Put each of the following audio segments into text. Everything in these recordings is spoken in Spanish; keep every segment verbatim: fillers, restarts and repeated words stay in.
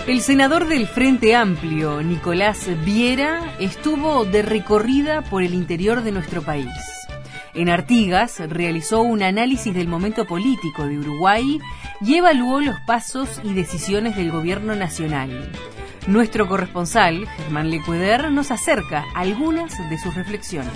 El senador del Frente Amplio, Nicolás Viera, estuvo de recorrida por el interior de nuestro país. En Artigas realizó un análisis del momento político de Uruguay y evaluó los pasos y decisiones del gobierno nacional. Nuestro corresponsal, Germán Lecueder, nos acerca algunas de sus reflexiones.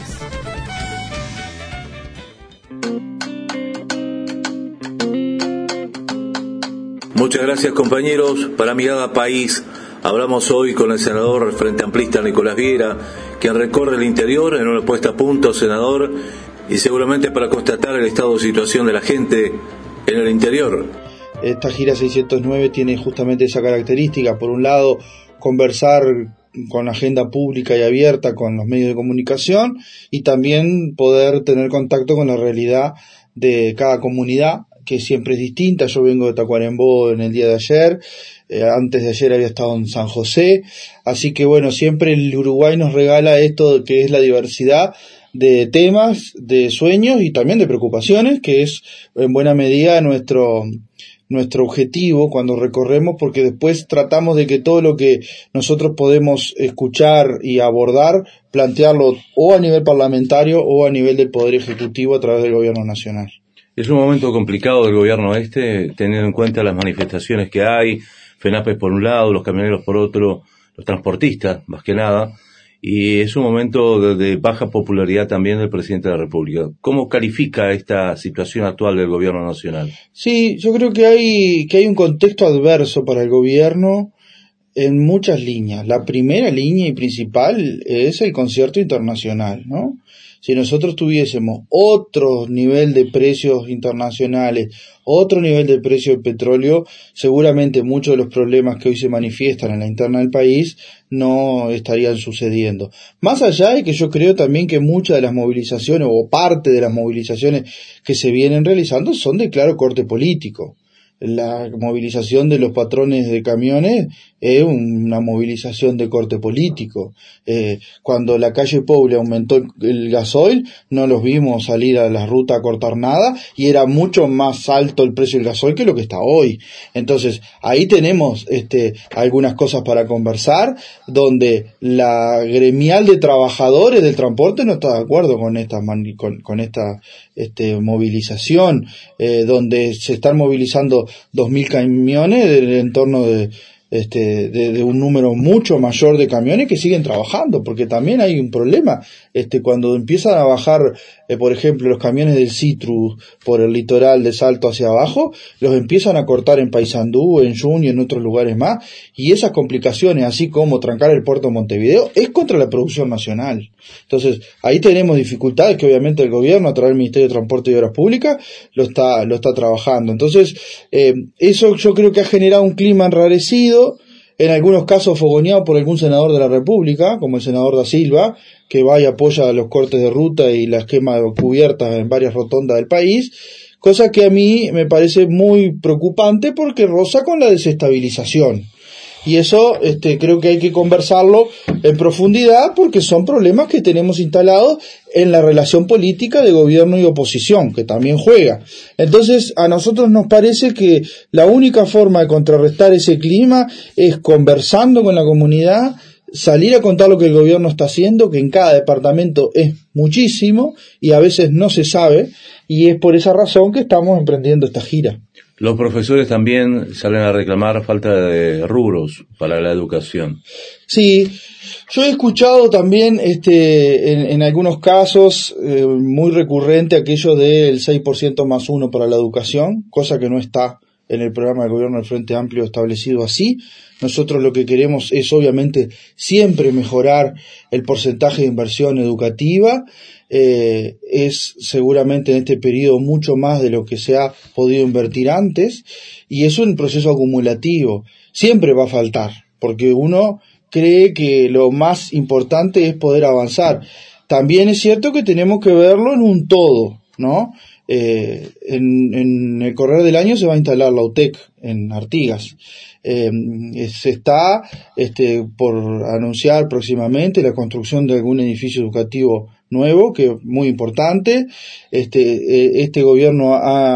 Muchas gracias, compañeros. Para Mirada País hablamos hoy con el senador Frente Amplista Nicolás Viera, quien recorre el interior en una puesta a punto, senador, y seguramente para constatar el estado de situación de la gente en el interior. Esta gira seiscientos nueve tiene justamente esa característica. Por un lado, conversar con agenda pública y abierta con los medios de comunicación y también poder tener contacto con la realidad de cada comunidad, que siempre es distinta. Yo vengo de Tacuarembó en el día de ayer, eh, antes de ayer había estado en San José, así que bueno, siempre el Uruguay nos regala esto que es la diversidad de temas, de sueños y también de preocupaciones, que es en buena medida nuestro nuestro objetivo cuando recorremos, porque después tratamos de que todo lo que nosotros podemos escuchar y abordar, plantearlo o a nivel parlamentario o a nivel del Poder Ejecutivo a través del Gobierno Nacional. Es un momento complicado del gobierno este, teniendo en cuenta las manifestaciones que hay, FENAPES por un lado, los camioneros por otro, los transportistas, más que nada, y es un momento de, de baja popularidad también del presidente de la República. ¿Cómo califica esta situación actual del gobierno nacional? Sí, yo creo que hay, que hay un contexto adverso para el gobierno en muchas líneas. La primera línea y principal es el concierto internacional, ¿no? Si nosotros tuviésemos otro nivel de precios internacionales, otro nivel de precio del petróleo, seguramente muchos de los problemas que hoy se manifiestan en la interna del país no estarían sucediendo. Más allá de que yo creo también que muchas de las movilizaciones o parte de las movilizaciones que se vienen realizando son de claro corte político. La movilización de los patrones de camiones es una movilización de corte político. Eh, cuando la calle Poble aumentó el gasoil, no los vimos salir a la ruta a cortar nada y era mucho más alto el precio del gasoil que lo que está hoy. Entonces, ahí tenemos este, algunas cosas para conversar, donde la gremial de trabajadores del transporte no está de acuerdo con esta, con, con esta este, movilización, eh, donde se están movilizando dos mil camiones en torno de, este, de, de un número mucho mayor de camiones que siguen trabajando, porque también hay un problema. Este, cuando empiezan a bajar, eh, por ejemplo, los camiones del Citrus por el litoral de Salto hacia abajo, los empiezan a cortar en Paysandú, en Juni y en otros lugares más, y esas complicaciones, así como trancar el puerto de Montevideo, es contra la producción nacional. Entonces, ahí tenemos dificultades que obviamente el gobierno, a través del Ministerio de Transporte y Obras Públicas, lo está, lo está trabajando. Entonces, eh, eso yo creo que ha generado un clima enrarecido, en algunos casos fogoneado por algún senador de la República, como el senador Da Silva, que va y apoya los cortes de ruta y las quemas cubiertas en varias rotondas del país, cosa que a mí me parece muy preocupante porque roza con la desestabilización. Y eso este, creo que hay que conversarlo en profundidad porque son problemas que tenemos instalados en la relación política de gobierno y oposición, que también juega. Entonces, a nosotros nos parece que la única forma de contrarrestar ese clima es conversando con la comunidad, salir a contar lo que el gobierno está haciendo, que en cada departamento es muchísimo y a veces no se sabe, y es por esa razón que estamos emprendiendo esta gira. Los profesores también salen a reclamar falta de rubros para la educación. Sí, yo he escuchado también este en, en algunos casos eh, muy recurrente aquello del seis por ciento más uno para la educación, cosa que no está en el programa del gobierno del Frente Amplio establecido así. Nosotros lo que queremos es obviamente siempre mejorar el porcentaje de inversión educativa. Eh, es seguramente en este periodo mucho más de lo que se ha podido invertir antes y es un proceso acumulativo. Siempre va a faltar, porque uno cree que lo más importante es poder avanzar. También es cierto que tenemos que verlo en un todo, ¿no? Eh, en, en el correr del año se va a instalar la U T E C en Artigas. Eh, se está este, por anunciar próximamente la construcción de algún edificio educativo nuevo, que es muy importante. Este, eh, este gobierno ha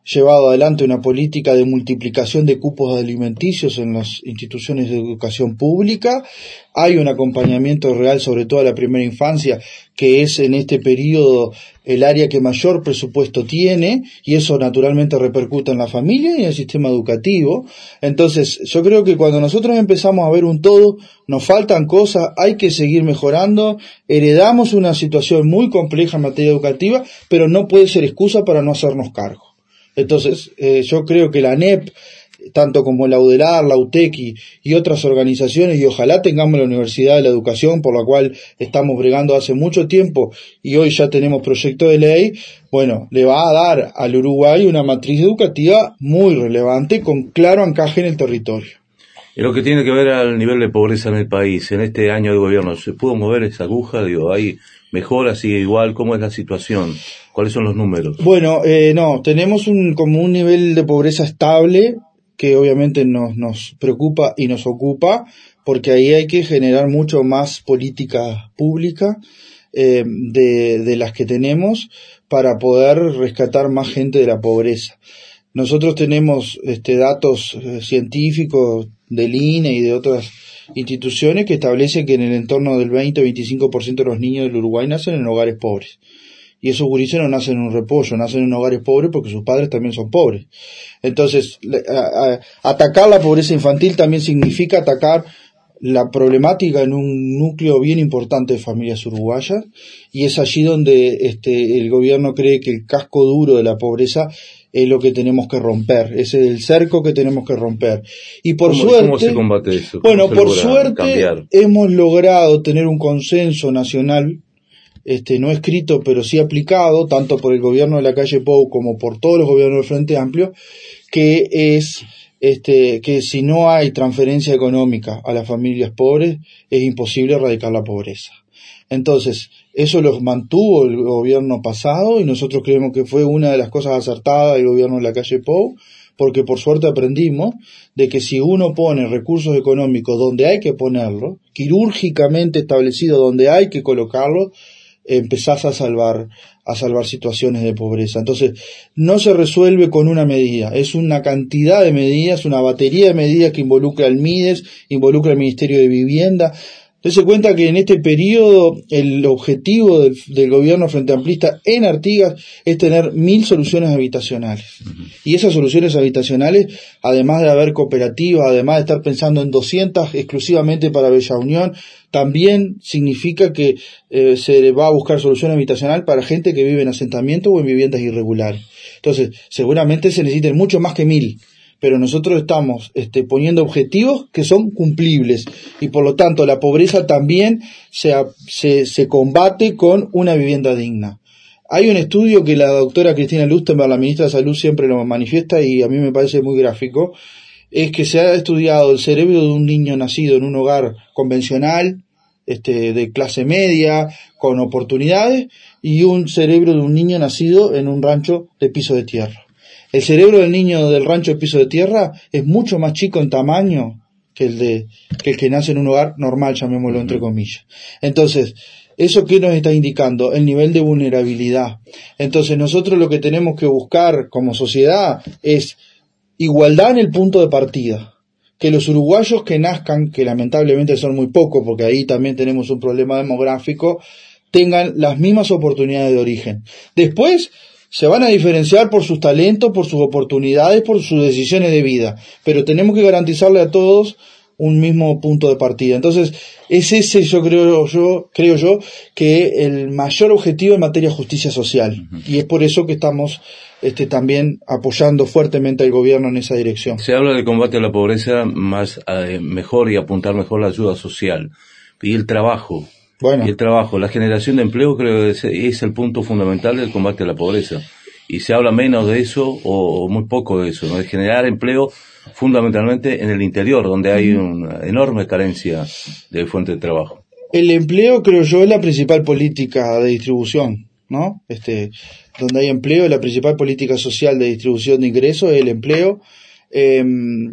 llevado adelante una política de multiplicación de cupos alimenticios en las instituciones de educación pública. Hay un acompañamiento real, sobre todo a la primera infancia, que es en este periodo el área que mayor presupuesto tiene, y eso naturalmente repercute en la familia y en el sistema educativo. Entonces, yo creo que cuando nosotros empezamos a ver un todo, nos faltan cosas, hay que seguir mejorando, heredamos una situación muy compleja en materia educativa, pero no puede ser excusa para no hacernos cargo. Entonces, eh, yo creo que la A N E P, tanto como la UDELAR, la UTECI y otras organizaciones, y ojalá tengamos la Universidad de la Educación, por la cual estamos bregando hace mucho tiempo y hoy ya tenemos proyecto de ley, bueno, le va a dar al Uruguay una matriz educativa muy relevante con claro encaje en el territorio. En lo que tiene que ver al nivel de pobreza en el país, en este año de gobierno, ¿se pudo mover esa aguja? Digo, ¿hay mejora, sigue igual? ¿Cómo es la situación? ¿Cuáles son los números? Bueno, eh, no, tenemos un como un nivel de pobreza estable, que obviamente nos, nos preocupa y nos ocupa, porque ahí hay que generar mucho más política pública eh, de, de las que tenemos para poder rescatar más gente de la pobreza. Nosotros tenemos este, datos eh, científicos del I N E y de otras instituciones que establecen que en el entorno del veinte a veinticinco por ciento de los niños del Uruguay nacen en hogares pobres. Y esos gurises no nacen en un repollo, nacen en hogares pobres porque sus padres también son pobres. Entonces, a, a, atacar la pobreza infantil también significa atacar la problemática en un núcleo bien importante de familias uruguayas, y es allí donde este el gobierno cree que el casco duro de la pobreza es lo que tenemos que romper, ese es el cerco que tenemos que romper. Y por ¿Cómo, suerte, ¿cómo se combate eso? Bueno, ¿Cómo se por logra suerte cambiar? hemos logrado tener un consenso nacional, este no escrito pero sí aplicado, tanto por el gobierno de la calle Pou como por todos los gobiernos del Frente Amplio, que es este que si no hay transferencia económica a las familias pobres, es imposible erradicar la pobreza. Entonces, eso lo mantuvo el gobierno pasado y nosotros creemos que fue una de las cosas acertadas del gobierno de la calle Pou, porque por suerte aprendimos de que si uno pone recursos económicos donde hay que ponerlos, quirúrgicamente establecido donde hay que colocarlos, empezás a salvar a salvar situaciones de pobreza. Entonces, no se resuelve con una medida, es una cantidad de medidas, una batería de medidas que involucra al MIDES, involucra al Ministerio de Vivienda. Entonces se cuenta que en este periodo el objetivo del, del gobierno frente amplista en Artigas es tener mil soluciones habitacionales. Uh-huh. Y esas soluciones habitacionales, además de haber cooperativas, además de estar pensando en doscientas exclusivamente para Bella Unión, también significa que eh, se va a buscar solución habitacional para gente que vive en asentamientos o en viviendas irregulares. Entonces, seguramente se necesiten mucho más que mil. Pero nosotros estamos este, poniendo objetivos que son cumplibles y por lo tanto la pobreza también se, se, se combate con una vivienda digna. Hay un estudio que la doctora Cristina Lustenberg, la ministra de Salud, siempre lo manifiesta y a mí me parece muy gráfico, es que se ha estudiado el cerebro de un niño nacido en un hogar convencional, este, de clase media, con oportunidades, y un cerebro de un niño nacido en un rancho de piso de tierra. El cerebro del niño del rancho de piso de tierra es mucho más chico en tamaño que el de que el que nace en un hogar normal, llamémoslo entre comillas. Entonces, ¿eso qué nos está indicando? El nivel de vulnerabilidad. Entonces, nosotros lo que tenemos que buscar como sociedad es igualdad en el punto de partida. Que los uruguayos que nazcan, que lamentablemente son muy pocos, porque ahí también tenemos un problema demográfico, tengan las mismas oportunidades de origen. Después, se van a diferenciar por sus talentos, por sus oportunidades, por sus decisiones de vida, pero tenemos que garantizarle a todos un mismo punto de partida. Entonces, es ese, yo creo yo, creo yo, que el mayor objetivo en materia de justicia social, uh-huh. Y es por eso que estamos este, también apoyando fuertemente al gobierno en esa dirección. Se habla de combate a la pobreza más eh, mejor y apuntar mejor la ayuda social y el trabajo. Bueno. Y el trabajo, la generación de empleo creo que es, es el punto fundamental del combate a la pobreza. Y se habla menos de eso o, o muy poco de eso, ¿no? De generar empleo fundamentalmente en el interior, donde hay una enorme carencia de fuente de trabajo. El empleo, creo yo, es la principal política de distribución, ¿no? Este, donde hay empleo, la principal política social de distribución de ingresos es el empleo. Eh,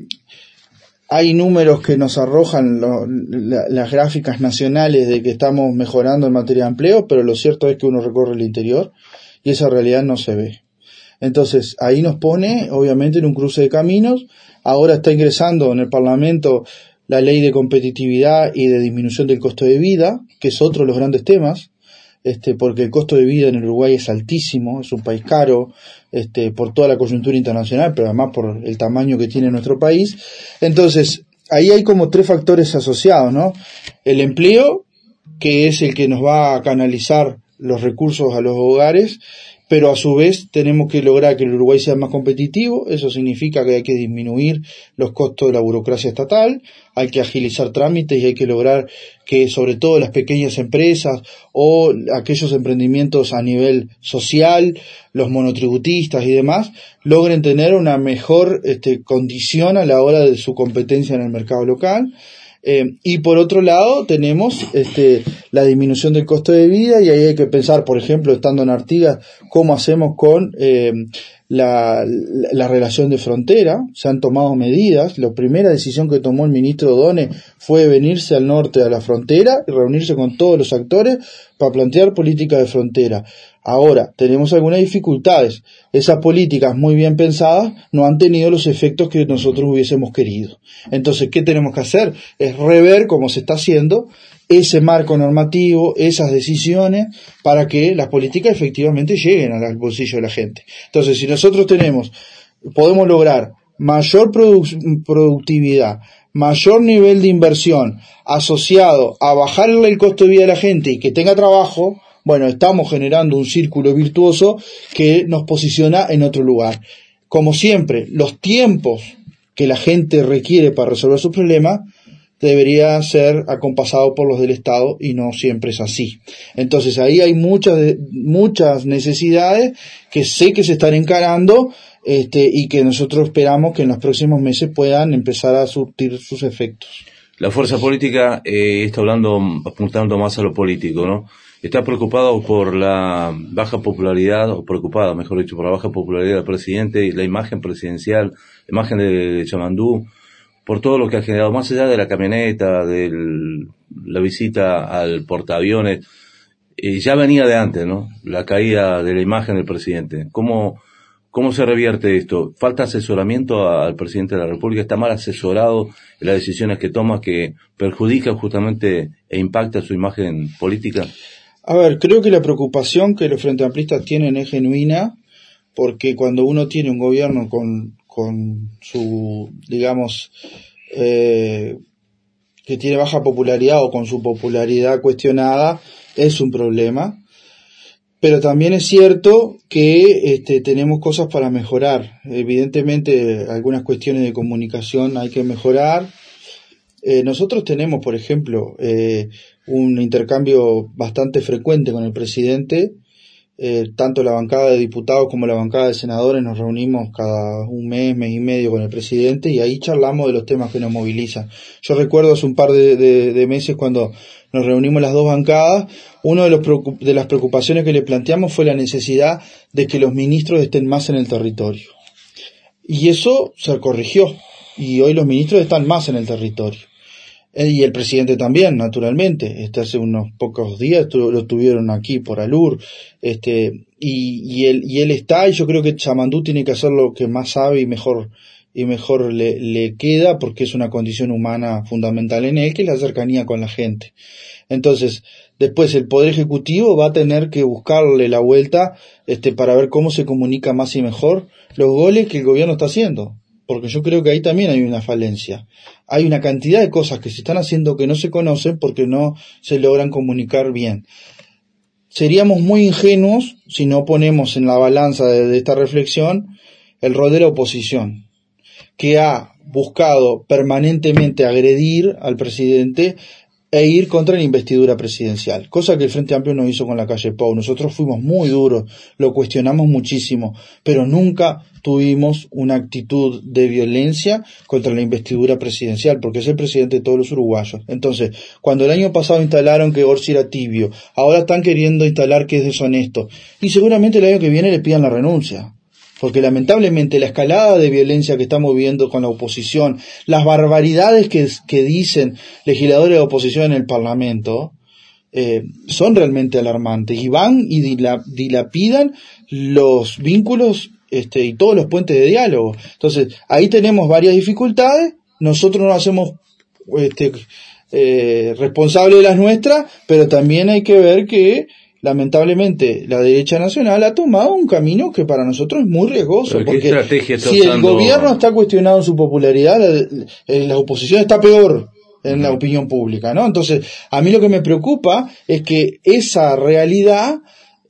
Hay números que nos arrojan lo, la, las gráficas nacionales de que estamos mejorando en materia de empleo, pero lo cierto es que uno recorre el interior y esa realidad no se ve. Entonces, ahí nos pone, obviamente, en un cruce de caminos. Ahora está ingresando en el Parlamento la ley de competitividad y de disminución del costo de vida, que es otro de los grandes temas, este, porque el costo de vida en Uruguay es altísimo, es un país caro, este, por toda la coyuntura internacional, pero además por el tamaño que tiene nuestro país. Entonces, ahí hay como tres factores asociados, ¿no? El empleo, que es el que nos va a canalizar los recursos a los hogares, pero a su vez tenemos que lograr que el Uruguay sea más competitivo. Eso significa que hay que disminuir los costos de la burocracia estatal, hay que agilizar trámites y hay que lograr que sobre todo las pequeñas empresas o aquellos emprendimientos a nivel social, los monotributistas y demás, logren tener una mejor este, condición a la hora de su competencia en el mercado local. Eh, y por otro lado tenemos este, la disminución del costo de vida, y ahí hay que pensar, por ejemplo, estando en Artigas, cómo hacemos con eh, la, la, la relación de frontera. Se han tomado medidas. La primera decisión que tomó el ministro O'Donnell fue venirse al norte a la frontera y reunirse con todos los actores para plantear política de frontera. Ahora, tenemos algunas dificultades. Esas políticas muy bien pensadas no han tenido los efectos que nosotros hubiésemos querido. Entonces, ¿qué tenemos que hacer? Es rever cómo se está haciendo ese marco normativo, esas decisiones, para que las políticas efectivamente lleguen al bolsillo de la gente. Entonces, si nosotros tenemos, podemos lograr mayor produ- productividad, mayor nivel de inversión asociado a bajarle el costo de vida de la gente y que tenga trabajo, bueno, estamos generando un círculo virtuoso que nos posiciona en otro lugar. Como siempre, los tiempos que la gente requiere para resolver sus problemas debería ser acompasado por los del Estado, y no siempre es así. Entonces ahí hay muchas muchas necesidades que sé que se están encarando este, y que nosotros esperamos que en los próximos meses puedan empezar a surtir sus efectos. La fuerza política eh, está hablando, apuntando más a lo político, ¿no? Está preocupado por la baja popularidad, o preocupada, mejor dicho, por la baja popularidad del presidente y la imagen presidencial, la imagen de, de Yamandú, por todo lo que ha generado, más allá de la camioneta, de la visita al portaaviones, eh, ya venía de antes, ¿no? La caída de la imagen del presidente. ¿Cómo, cómo se revierte esto? ¿Falta asesoramiento al presidente de la República? ¿Está mal asesorado en las decisiones que toma, que perjudican justamente e impacta su imagen política? A ver, creo que la preocupación que los Frente Amplistas tienen es genuina, porque cuando uno tiene un gobierno con, con su, digamos, eh, que tiene baja popularidad o con su popularidad cuestionada, es un problema. Pero también es cierto que este, tenemos cosas para mejorar. Evidentemente, algunas cuestiones de comunicación hay que mejorar. Eh, nosotros tenemos, por ejemplo, eh, un intercambio bastante frecuente con el presidente. Eh, tanto la bancada de diputados como la bancada de senadores nos reunimos cada un mes, mes y medio con el presidente, y ahí charlamos de los temas que nos movilizan. Yo recuerdo hace un par de, de, de meses, cuando nos reunimos las dos bancadas, una de, los preocup- de las preocupaciones que le planteamos fue la necesidad de que los ministros estén más en el territorio. Y eso se corrigió, y hoy los ministros están más en el territorio. Y el presidente también, naturalmente. Este, hace unos pocos días tu, lo tuvieron aquí por Alur, este, y, y él, y él está, y yo creo que Yamandú tiene que hacer lo que más sabe y mejor, y mejor le, le queda, porque es una condición humana fundamental en él, que es la cercanía con la gente. Entonces, después el Poder Ejecutivo va a tener que buscarle la vuelta, este, para ver cómo se comunica más y mejor los goles que el gobierno está haciendo. Porque yo creo que ahí también hay una falencia. Hay una cantidad de cosas que se están haciendo que no se conocen porque no se logran comunicar bien. Seríamos muy ingenuos si no ponemos en la balanza de, de esta reflexión el rol de la oposición, que ha buscado permanentemente agredir al presidente e ir contra la investidura presidencial, cosa que el Frente Amplio no hizo con la calle Pou. Nosotros fuimos muy duros, lo cuestionamos muchísimo, pero nunca tuvimos una actitud de violencia contra la investidura presidencial, porque es el presidente de todos los uruguayos. Entonces, cuando el año pasado instalaron que Orsi era tibio, ahora están queriendo instalar que es deshonesto, y seguramente el año que viene le pidan la renuncia. Porque lamentablemente la escalada de violencia que estamos viendo con la oposición, las barbaridades que, que dicen legisladores de oposición en el Parlamento, eh, son realmente alarmantes, y van y dilap- dilapidan los vínculos este, y todos los puentes de diálogo. Entonces, ahí tenemos varias dificultades, nosotros nos hacemos este, eh, responsables de las nuestras, pero también hay que ver que lamentablemente la derecha nacional ha tomado un camino que para nosotros es muy riesgoso, porque si el gobierno está cuestionado en su popularidad, la, la oposición está peor en la opinión pública, ¿no? Entonces, a mí lo que me preocupa es que esa realidad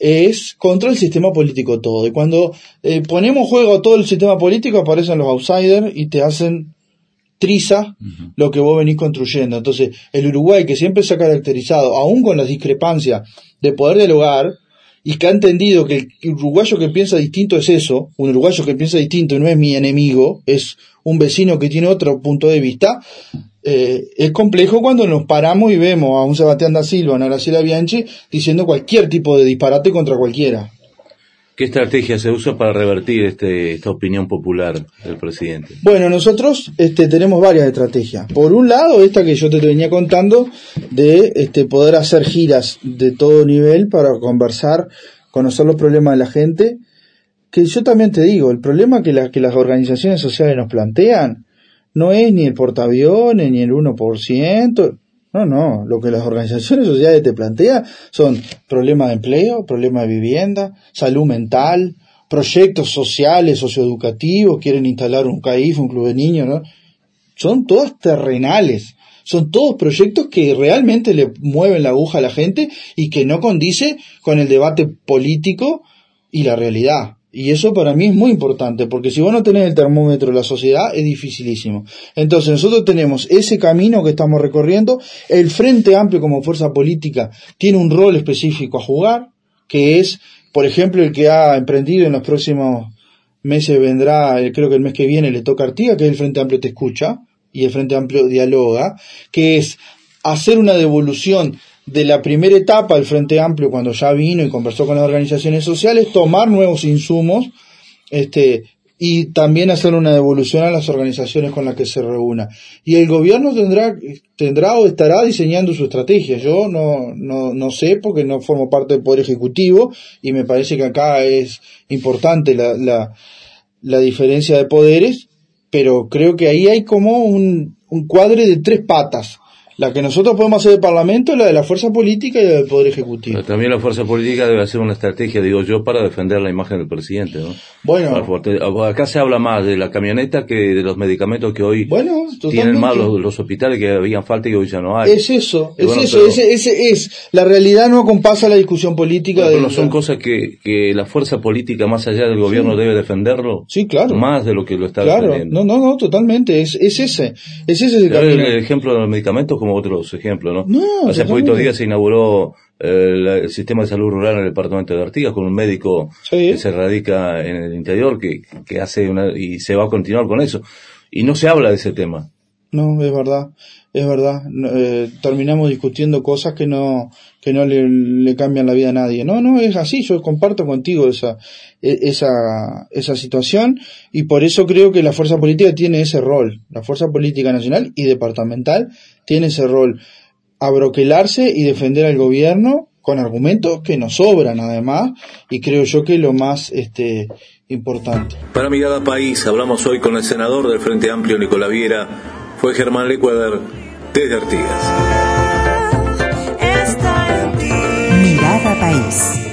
es contra el sistema político todo, y cuando eh, ponemos juego a todo el sistema político aparecen los outsiders y te hacen triza uh-huh. lo que vos venís construyendo. Entonces, el Uruguay, que siempre se ha caracterizado, aún con las discrepancias, de poder dialogar, y que ha entendido que el uruguayo que piensa distinto es eso, un uruguayo que piensa distinto no es mi enemigo, es un vecino que tiene otro punto de vista, eh, es complejo cuando nos paramos y vemos a un Sebastián da Silva, a una Graciela Bianchi, diciendo cualquier tipo de disparate contra cualquiera. ¿Qué estrategia se usa para revertir este, esta opinión popular del presidente? Bueno, nosotros este, tenemos varias estrategias. Por un lado, esta que yo te venía contando, de este, poder hacer giras de todo nivel para conversar, conocer los problemas de la gente, que yo también te digo, el problema que, la, que las organizaciones sociales nos plantean no es ni el portaaviones, ni el uno por ciento... No, no, lo que las organizaciones sociales te plantean son problemas de empleo, problemas de vivienda, salud mental, proyectos sociales, socioeducativos, quieren instalar un C A I F, un club de niños, ¿no? Son todas terrenales, son todos proyectos que realmente le mueven la aguja a la gente y que no condice con el debate político y la realidad. Y eso para mí es muy importante, porque si vos no tenés el termómetro de la sociedad, es dificilísimo. Entonces nosotros tenemos ese camino que estamos recorriendo. El Frente Amplio como fuerza política tiene un rol específico a jugar, que es, por ejemplo, el que ha emprendido en los próximos meses vendrá, creo que el mes que viene le toca a Artigas, que es el Frente Amplio Te Escucha, y el Frente Amplio Dialoga, que es hacer una devolución de la primera etapa del Frente Amplio, cuando ya vino y conversó con las organizaciones sociales, tomar nuevos insumos, este, y también hacer una devolución a las organizaciones con las que se reúna. Y el gobierno tendrá, tendrá o estará diseñando su estrategia. Yo no, no, no sé, porque no formo parte del Poder Ejecutivo, y me parece que acá es importante la, la, la diferencia de poderes, pero creo que ahí hay como un, un cuadre de tres patas. La que nosotros podemos hacer del Parlamento, la de la fuerza política y la del Poder Ejecutivo. Pero también la fuerza política debe hacer una estrategia, digo yo, para defender la imagen del presidente, ¿no? Bueno. Acá se habla más de la camioneta que de los medicamentos que hoy bueno, tienen más los, los hospitales, que habían falta y hoy ya no hay. Es eso, y es bueno, eso, pero, ese, ese es. La realidad no acompasa la discusión política. Pero, de pero son la... cosas que, que la fuerza política, más allá del gobierno, sí. debe defenderlo. Sí, claro. Más de lo que lo está claro. defendiendo. No, no, no, totalmente. Es, es ese. Es ese el camino. El ejemplo de los medicamentos como otros ejemplos, ¿no? No, hace poquitos días se inauguró eh, la, el sistema de salud rural en el departamento de Artigas con un médico sí. que se radica en el interior que, que hace una, y se va a continuar con eso. Y no se habla de ese tema. No, es verdad, es verdad. Eh, terminamos discutiendo cosas que no, que no le, le cambian la vida a nadie. No, no, es así. Yo comparto contigo esa, esa, esa situación, y por eso creo que la fuerza política tiene ese rol. La fuerza política nacional y departamental tiene ese rol. Abroquelarse y defender al gobierno con argumentos que nos sobran además, y creo yo que es lo más este importante. Para Mirada País hablamos hoy con el senador del Frente Amplio, Nicolás Viera. Fue Germán Lecuader desde Artigas. Mirada País.